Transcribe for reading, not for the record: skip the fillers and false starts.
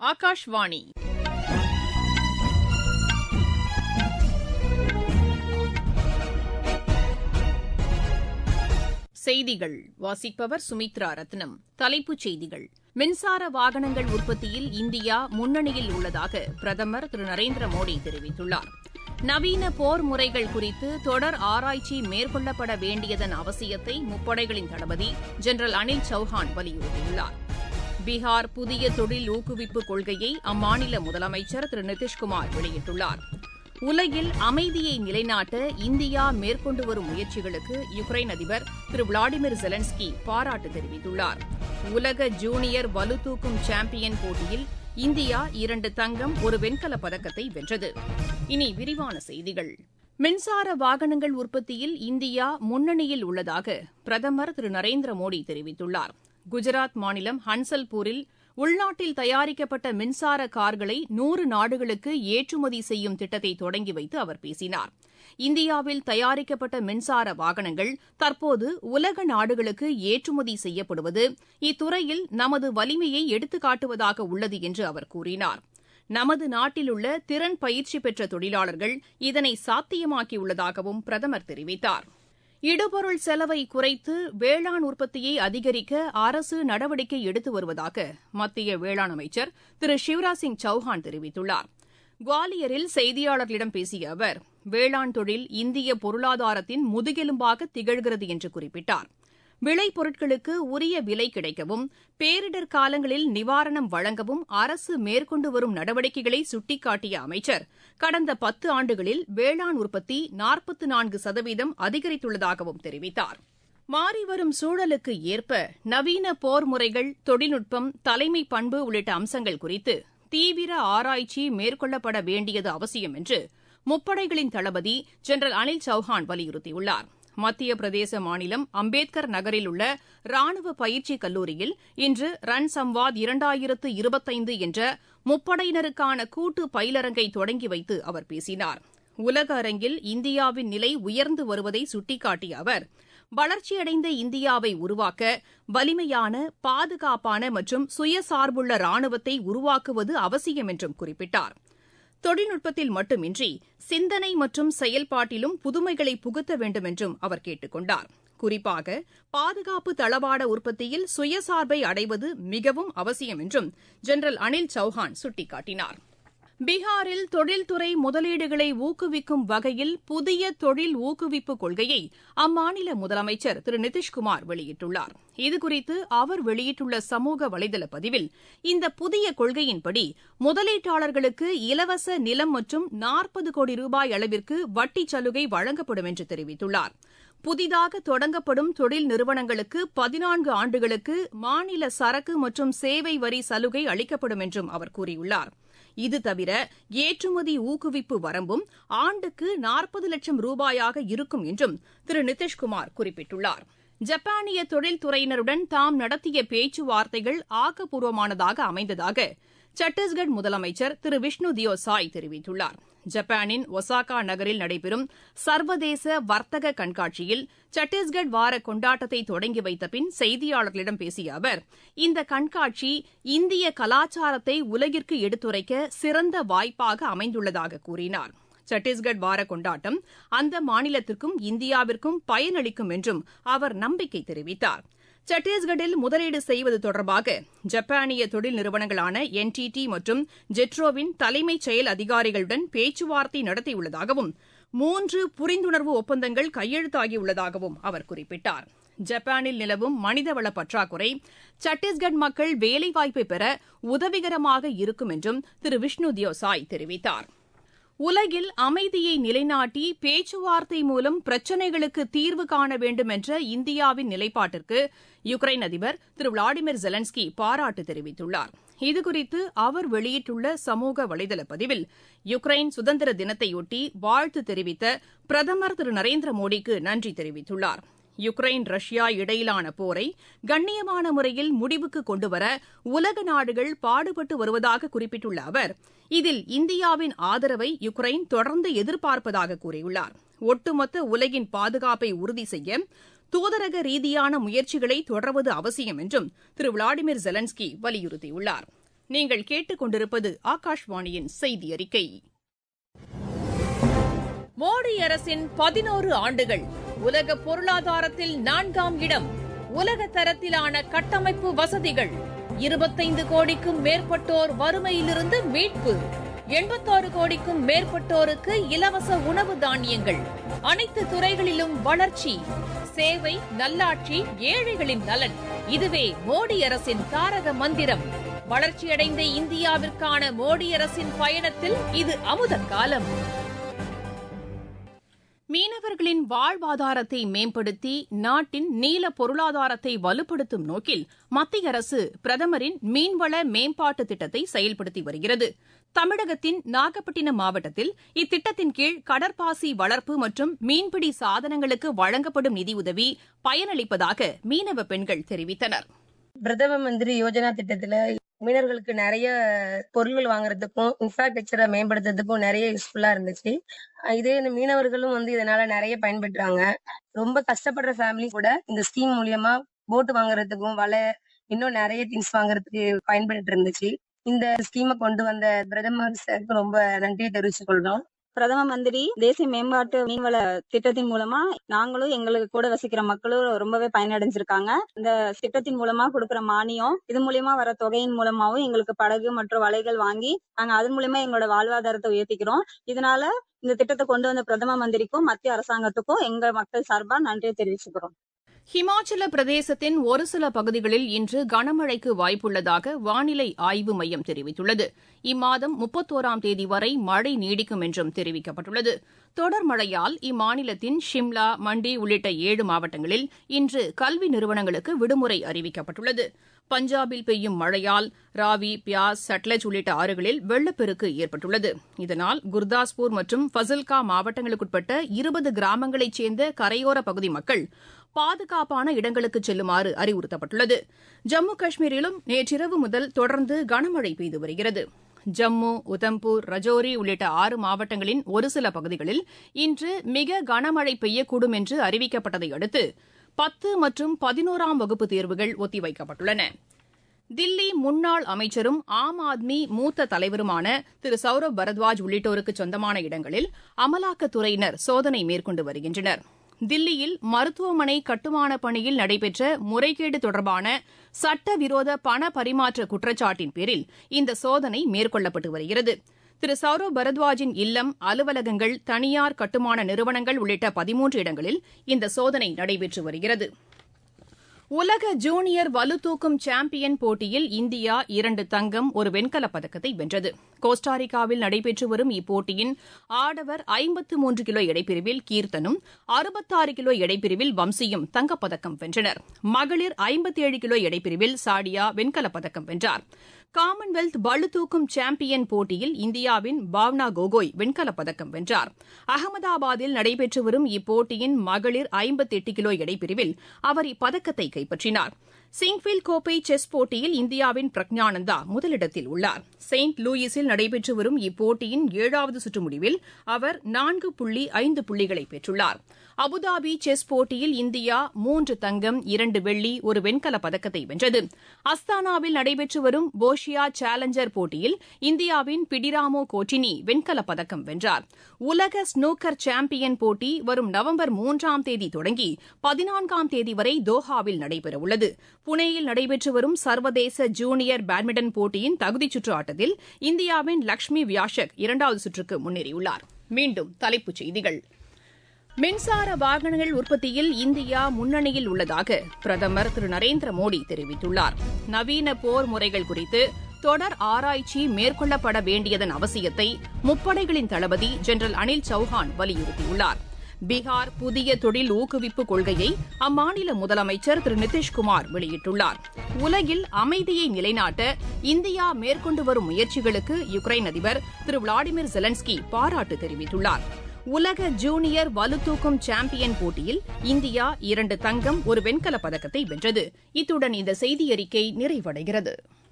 ஆகாஷ்வாணி. செய்திகள் வாசிப்பவர் சுமித்ரா ரத்னம். தலைப்புச் செய்திகள்: மின்சார வாகனங்கள் உற்பத்தியில் இந்தியா முன்னணியில் உள்ளதாக பிரதமர் திரு நரேந்திர மோடி தெரிவித்துள்ளார். நவீன போர் முறைகள் குறித்து தொடர் ஆராய்ச்சி மேற்கொள்ளப்பட வேண்டியதன் அவசியத்தை முப்படைகளின் தளபதி ஜெனரல் அனில் சௌஹான் வலியுறுத்தியுள்ளார். பீகார் புதிய தொழில் ஊக்குவிப்பு கொள்கையை அம்மாநில முதலமைச்சர் திரு நிதிஷ்குமார் வெளியிட்டுள்ளார். உலகில் அமைதியை நிலைநாட்ட இந்தியா மேற்கொண்டு வரும் முயற்சிகளுக்கு யுக்ரைன் அதிபர் திரு விளாடிமிர் ஜெலன்ஸ்கி பாராட்டு தெரிவித்துள்ளார். உலக ஜூனியர் வலுதூக்கும் சாம்பியன் போட்டியில் இந்தியா 2 தங்கம், 1 வெண்கலப் பதக்கத்தை வென்றது. இனி விரிவான செய்திகள். மின்சார வாகனங்கள் உற்பத்தியில் இந்தியா முன்னணியில் உள்ளதாக பிரதமர் திரு நரேந்திர மோடி தெரிவித்துள்ளார். குஜராத் மாநிலம் ஹன்சல்பூரில் உள்நாட்டில் தயாரிக்கப்பட்ட மின்சார கார்களை 100 நாடுகளுக்கு ஏற்றுமதி செய்யும் திட்டத்தை தொடங்கி வைத்து அவர் பேசினார். இந்தியாவில் தயாரிக்கப்பட்ட மின்சார வாகனங்கள் தற்போது உலக நாடுகளுக்கு ஏற்றுமதி செய்யப்படுவது இத்துறையில் நமது வலிமையை எடுத்துக்காட்டுவதாக உள்ளது என்று அவர் கூறினார். நமது நாட்டிலுள்ள திறன் பயிற்சி பெற்ற தொழிலாளர்கள் இதனை சாத்தியமாக்கியுள்ளதாகவும் பிரதமர் தெரிவித்தார். இடுபொருள் செலவை குறைத்து வேளாண் உற்பத்தியை அதிகரிக்க அரசு நடவடிக்கை எடுத்து வருவதாக மத்திய வேளாண் அமைச்சர் திரு சிவராஜ் சிங் சௌஹான் தெரிவித்துள்ளார். குவாலியரில் செய்தியாளர்களிடம் பேசிய அவர், வேளாண் தொழில் இந்திய பொருளாதாரத்தின் முதுகெலும்பாக திகழ்கிறது என்று குறிப்பிட்டார். விளைபொருட்களுக்கு உரிய விலை கிடைக்கவும், பேரிடர் காலங்களில் நிவாரணம் வழங்கவும் அரசு மேற்கொண்டு வரும் நடவடிக்கைகளை சுட்டிக்காட்டிய அமைச்சர், கடந்த 10 ஆண்டுகளில் வேளாண் உற்பத்தி 44% அதிகரித்துள்ளதாகவும் தெரிவித்தார். மாறிவரும் சூழலுக்கு ஏற்ப நவீன போர் முறைகள், தொழில்நுட்பம், தலைமை பண்பு உள்ளிட்ட அம்சங்கள் குறித்து தீவிர ஆராய்ச்சி மேற்கொள்ளப்பட வேண்டியது அவசியம் என்று முப்படைகளின் தளபதி ஜெனரல் அனில் சௌஹான் வலியுறுத்தியுள்ளார். மத்திய பிரதேச மாநிலம் அம்பேத்கர் நகரில் உள்ள ராணுவ பயிற்சி கல்லூரியில் இன்று ரன் சம்வாத் 2025 என்ற முப்படையினருக்கான கூட்டு பயிலரங்கை தொடங்கி வைத்து அவர் பேசினார். உலக அரங்கில் இந்தியாவின் நிலை உயர்ந்து வருவதை சுட்டிக்காட்டிய அவர், வளர்ச்சியடைந்த இந்தியாவை உருவாக்க வலிமையான, பாதுகாப்பான மற்றும் சுயசார்புள்ள ராணுவத்தை உருவாக்குவது அவசியம் என்றும் குறிப்பிட்டார். தொழில்நுட்பத்தில் மட்டுமின்றி சிந்தனை மற்றும் செயல்பாட்டிலும் புதுமைகளை புகுத்த வேண்டும் என்றும் அவர் கேட்டுக் கொண்டார். குறிப்பாக பாதுகாப்பு தளவாட உற்பத்தியில் சுயசார்பை அடைவது மிகவும் அவசியம் என்றும் ஜெனரல் அனில் சௌஹான் சுட்டிக்காட்டினார். பீகாரில் தொழில்துறை முதலீடுகளை ஊக்குவிக்கும் வகையில் புதிய தொழில் ஊக்குவிப்பு கொள்கையை அம்மாநில முதலமைச்சர் திரு நிதிஷ்குமார் வெளியிட்டுள்ளார். இதுகுறித்து அவர் வெளியிட்டுள்ள சமூக வலைதள பதிவில், இந்த புதிய கொள்கையின்படி முதலீட்டாளர்களுக்கு இலவச நிலம் மற்றும் 40 கோடி ரூபாய் அளவிற்கு வட்டிச் சலுகை வழங்கப்படும் என்று தெரிவித்துள்ளார். புதிதாக தொடங்கப்படும் தொழில் நிறுவனங்களுக்கு 14 ஆண்டுகளுக்கு மாநில சரக்கு மற்றும் சேவை வரி சலுகை அளிக்கப்படும் என்றும் அவர் கூறியுள்ளார். இது தவிர ஏற்றுமதி ஊக்குவிப்பு வரம்பும் ஆண்டுக்கு 40 லட்சம் ரூபாயாக இருக்கும் என்றும் திரு நிதிஷ்குமார் குறிப்பிட்டுள்ளார். ஜப்பானிய தொழில்துறையினருடன் தாம் நடத்திய பேச்சுவார்த்தைகள் ஆக்கப்பூர்வமானதாக அமைந்ததாக சத்தீஸ்கர் முதலமைச்சர் திரு விஷ்ணு தியோ சாய் தெரிவித்துள்ளார். ஜப்பானின் ஒசாகா நகரில் நடைபெறும் சர்வதேச வர்த்தக கண்காட்சியில் சத்தீஸ்கர் வார கொண்டாட்டத்தை தொடங்கி வைத்த பின் செய்தியாளர்களிடம் பேசிய அவர், இந்த கண்காட்சி இந்திய கலாச்சாரத்தை உலகிற்கு எடுத்துரைக்க சிறந்த வாய்ப்பாக அமைந்துள்ளதாக கூறினார். சத்தீஸ்கர் வார கொண்டாட்டம் அந்த மாநிலத்திற்கும் இந்தியாவிற்கும் பயனளிக்கும் என்றும் அவர் நம்பிக்கை தெரிவித்தார். சத்தீஸ்கரில் முதலீடு செய்வது தொடர்பாக ஜப்பானிய தொழில் நிறுவனங்களான NTT மற்றும் ஜெட்ரோவின் தலைமைச் செயல் அதிகாரிகளுடன் பேச்சுவார்த்தை நடத்தியுள்ளதாகவும் 3 புரிந்துணர்வு ஒப்பந்தங்கள் கையெழுத்தாகியுள்ளதாகவும் அவர் குறிப்பிட்டார். ஜப்பானில் நிலவும் மனிதவள பற்றாக்குறை சத்தீஸ்கர் மக்கள் வேலைவாய்ப்பை பெற உதவிகரமாக இருக்கும் என்றும் திரு விஷ்ணு தியோ சாய் தெரிவித்தார். உலகில் அமைதியை நிலைநாட்டி பேச்சுவார்த்தை மூலம் பிரச்சினைகளுக்கு தீர்வு காண வேண்டும் என்ற இந்தியாவின் நிலைப்பாட்டிற்கு யுக்ரைன் அதிபர் திரு விளாடிமிர் ஜெலன்ஸ்கி பாராட்டு தெரிவித்துள்ளார். இதுகுறித்து அவர் வெளியிட்டுள்ள சமூக வலைதள பதிவில், யுக்ரைன் சுதந்திர தினத்தையொட்டி வாழ்த்து தெரிவித்த பிரதமர் திரு நரேந்திர மோடிக்கு நன்றி தெரிவித்துள்ளார். யுக்ரைன் ரஷ்யா இடையிலான போரை கண்ணியமான முறையில் முடிவுக்கு கொண்டுவர உலக நாடுகள் பாடுபட்டு வருவதாக குறிப்பிட்டுள்ள அவர், இதில் இந்தியாவின் ஆதரவை யுக்ரைன் தொடர்ந்து எதிர்பார்ப்பதாக கூறியுள்ளார். ஒட்டுமொத்த உலகின் பாதுகாப்பை உறுதி செய்ய தூதரக ரீதியான முயற்சிகளை தொடர்வது அவசியம் என்றும் திரு விளாடிமிர் ஜெலன்ஸ்கி வலியுறுத்தியுள்ளார். நீங்கள் கேட்டுக்கொண்டிருப்பது ஆகாஷ்வாணியின் செய்தி அறிக்கை. மோடி அரசின் 11 ஆண்டுகள். உலக பொருளாதாரத்தில் 4ஆம் இடம். உலக தரத்திலான கட்டமைப்பு வசதிகள். 25 கோடிக்கும் மேற்பட்டோர் வறுமையிலிருந்து மீட்பு. 86 கோடிக்கும் மேற்பட்டோருக்கு இலவச உணவு தானியங்கள். அனைத்து துறைகளிலும் வளர்ச்சி. சேவை, நல்லாட்சி, ஏழைகளின் நலன். இதுவே மோடி அரசின் தாரக மந்திரம். வளர்ச்சியடைந்த இந்தியாவிற்கான மோடி அரசின் பயணத்தில் இது அமுத காலம். மீனவர்களின் வாழ்வாதாரத்தை மேம்படுத்தி நாட்டின் நீல பொருளாதாரத்தை வலுப்படுத்தும் நோக்கில் மத்திய அரசு பிரதமரின் மீன்வள மேம்பாட்டு திட்டத்தை செயல்படுத்தி வருகிறது. தமிழகத்தின் நாகப்பட்டினம் மாவட்டத்தில் இத்திட்டத்தின் கீழ் கடற்பாசி வளர்ப்பு மற்றும் மீன்பிடி சாதனங்களுக்கு வழங்கப்படும் நிதியுதவி பயனளிப்பதாக மீனவ பெண்கள் தெரிவித்தனர். பிரதம மந்திரி யோஜனா திட்டத்துல மீனவர்களுக்கு நிறைய பொருட்கள் வாங்குறதுக்கும் இன்ஃப்ராஸ்ட்ரக்சரை மேம்படுத்துறதுக்கும் நிறைய யூஸ்ஃபுல்லா இருந்துச்சு. இதே இந்த மீனவர்களும் இதனால நிறைய பயன்பெற்றாங்க. ரொம்ப கஷ்டப்படுற ஃபேமிலி கூட இந்த ஸ்கீம் மூலியமா போட் வாங்குறதுக்கும் வலை இன்னும் நிறைய திங்ஸ் வாங்குறதுக்கு பயன்பட்டு இருந்துச்சு. இந்த ஸ்கீமை கொண்டு வந்த பிரதமர் சாருக்கு ரொம்ப நன்றியை தெரிவித்துக் கொள்றோம். பிரதம மந்திரி தேசிய மேம்பாட்டு மீன்வள திட்டத்தின் மூலமா நாங்களும் எங்களுக்கு கூட வசிக்கிற மக்களும் ரொம்பவே பயனடைஞ்சிருக்காங்க. இந்த திட்டத்தின் மூலமா கொடுக்கிற மானியம், இது மூலியமா வர தொகையின் மூலமாவும் எங்களுக்கு படகு மற்றும் வலைகள் வாங்கி நாங்க அதன் மூலமா எங்களோட வாழ்வாதாரத்தை உயர்த்திக்கிறோம். இதனால இந்த திட்டத்தை கொண்டு வந்த பிரதம மந்திரிக்கும் மத்திய அரசாங்கத்துக்கும் எங்க மக்கள் சார்பா நன்றியை தெரிவிச்சுக்கிறோம். ஹிமாச்சல பிரதேசத்தின் ஒரு சில பகுதிகளில் இன்று கனமழைக்கு வாய்ப்புள்ளதாக வானிலை ஆய்வு மையம் தெரிவித்துள்ளது. இம்மாதம் 31ஆம் தேதி வரை மழை நீடிக்கும் என்றும் தெரிவிக்கப்பட்டுள்ளது. தொடர் மழையால் இம்மாநிலத்தின் ஷிம்லா, மண்டி உள்ளிட்ட 7 மாவட்டங்களில் இன்று கல்வி நிறுவனங்களுக்கு விடுமுறை அறிவிக்கப்பட்டுள்ளது. பஞ்சாபில் பெய்யும் மழையால் ராவி, பியாஸ், சட்லஜ் உள்ளிட்ட ஆறுகளில் வெள்ளப்பெருக்கு ஏற்பட்டுள்ளது. இதனால் குர்தாஸ்பூர் மற்றும் ஃபசில்கா மாவட்டங்களுக்குட்பட்ட 20 கிராமங்களைச் சேர்ந்த கரையோர பகுதி மக்கள் பாதுகாப்பான இடங்களுக்கு செல்லுமாறு அறிவுறுத்தப்பட்டுள்ளது. ஜம்மு காஷ்மீரிலும் நேற்றிரவு முதல் தொடர்ந்து கனமழை பெய்து வருகிறது. ஜம்மு, உதம்பூர், ரஜோரி உள்ளிட்ட 6 மாவட்டங்களின் ஒரு சில பகுதிகளில் இன்று மிக கனமழை பெய்யக்கூடும் என்று அறிவிக்கப்பட்டதை அடுத்து 10 மற்றும் 11ஆம் வகுப்பு தேர்வுகள் ஒத்திவைக்கப்பட்டுள்ளன. தில்லி முன்னாள் அமைச்சரும் ஆம் ஆத்மி மூத்த தலைவருமான திரு சௌரப் பரத்வாஜ் உள்ளிட்டோருக்கு சொந்தமான இடங்களில் அமலாக்கத்துறையினர் சோதனை மேற்கொண்டு வருகின்றனர். தில்லியில் மருத்துவமனை கட்டுமான பணியில் நடைபெற்ற முறைகேடு தொடர்பான சட்டவிரோத பண பரிமாற்ற குற்றச்சாட்டின் பேரில் இந்த சோதனை மேற்கொள்ளப்பட்டு வருகிறது. திரு சௌரப் பரத்வாஜின் இல்லம், அலுவலகங்கள், தனியார் கட்டுமான நிறுவனங்கள் உள்ளிட்ட 13 இடங்களில் இந்த சோதனை நடைபெற்று வருகிறது. உலக ஜூனியர் வலுதூக்கும் சாம்பியன் போட்டியில் இந்தியா 2 தங்கம், 1 வெண்கலப் பதக்கத்தை வென்றது. கோஸ்டாரிக்காவில் நடைபெற்று வரும் இப்போட்டியின் ஆடவர் 53 கிலோ எடைப்பிரிவில் கீர்த்தனும், 66 கிலோ எடைப்பிரிவில் வம்சியும் தங்கப்பதக்கம் வென்றனர். மகளிர் 57 கிலோ எடைப்பிரிவில் சாடியா வெண்கலப் பதக்கம் வென்றார். காமன்வெல்த் பளுதூக்கும் சாம்பியன் போட்டியில் இந்தியாவின் பாவ்னா கோகோய் வெண்கலப் பதக்கம் வென்றார். அகமதாபாத்தில் நடைபெற்று வரும் இப்போட்டியின் மகளிர் 58 கிலோ எடைப்பிரிவில் அவர் இப்பதக்கத்தை கைப்பற்றினார். சிங்ஃபீல்ட் கோப்பை செஸ் போட்டியில் இந்தியாவின் பிரக்ஞானந்தா முதலிடத்தில் உள்ளார். செயின்ட் லூயிஸில் நடைபெற்று வரும் இப்போட்டியின் 7வது சுற்று முடிவில் அவர் 4.5 புள்ளிகளை பெற்றுள்ளார். அபுதாபி செஸ் போட்டியில் இந்தியா 3 தங்கம், 2 வெள்ளி, 1 வெண்கலப் பதக்கத்தை வென்றது. அஸ்தானாவில் நடைபெற்று வரும் போஷியா சேலஞ்சர் போட்டியில் இந்தியாவின் பிடிராமோ கோட்டினி வெண்கலப் பதக்கம் வென்றார். உலக ஸ்னூக்கர் சாம்பியன் போட்டி வரும் நவம்பர் 3ஆம் தேதி தொடங்கி 14ஆம் தேதி வரை தோஹாவில் நடைபெறவுள்ளது. புனேயில் நடைபெற்று வரும் சர்வதேச ஜூனியர் பேட்மிண்டன் போட்டியின் தகுதிச்சுற்று ஆட்டத்தில் இந்தியாவின் லக்ஷ்மி வியாஷக் 2வது சுற்றுக்கு முன்னேறியுள்ளார். மீண்டும் தலைப்புச் செய்திகள். மின்சார வாகனங்கள் உற்பத்தியில் இந்தியா முன்னணியில் உள்ளதாக பிரதமர் திரு நரேந்திர மோடி தெரிவித்துள்ளார். நவீன போர் முறைகள் குறித்து தொடர் ஆராய்ச்சி மேற்கொள்ளப்பட வேண்டியதன் அவசியத்தை முப்படைகளின் தளபதி ஜெனரல் அனில் சௌஹான் வலியுறுத்தியுள்ளார். பீகார் புதிய தொழில் ஊக்குவிப்பு கொள்கையை அம்மாநில முதலமைச்சர் திரு நிதிஷ்குமார் வெளியிட்டுள்ளார். உலகில் அமைதியை நிலைநாட்ட இந்தியா மேற்கொண்டு வரும் முயற்சிகளுக்கு யுக்ரைன் அதிபர் திரு விளாடிமிர் ஜெலன்ஸ்கி பாராட்டு தெரிவித்துள்ளார். உலக ஜூனியர் வலுதூக்கும் சாம்பியன் போட்டியில் இந்தியா 2 தங்கம், 1 வெண்கலப் பதக்கத்தை வென்றது. இத்துடன் இந்த செய்தியறிக்கை நிறைவடைகிறது.